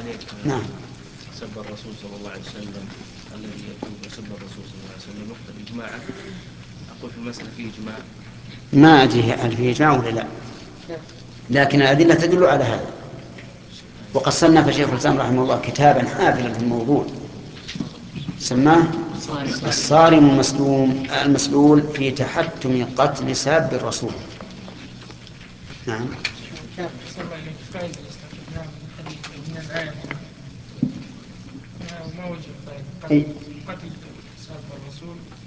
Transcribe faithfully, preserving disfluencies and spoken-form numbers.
نعم. سب الرسول صلى الله عليه وسلم الذي يتوب وسب الرسول صلى الله عليه وسلم يقتل إجماعا. أقول في المسألة فيه إجماع. ما أدري هل فيه إجماع ولا لا، لكن الأدلة تدل على هذا. وقد صنف شيخ الإسلام رحمه الله كتابا حافلا في الموضوع سماه الصارم المسلوم المسلول في تحتم قتل ساب الرسول. نعم. ما وجه قتل ساب الرسول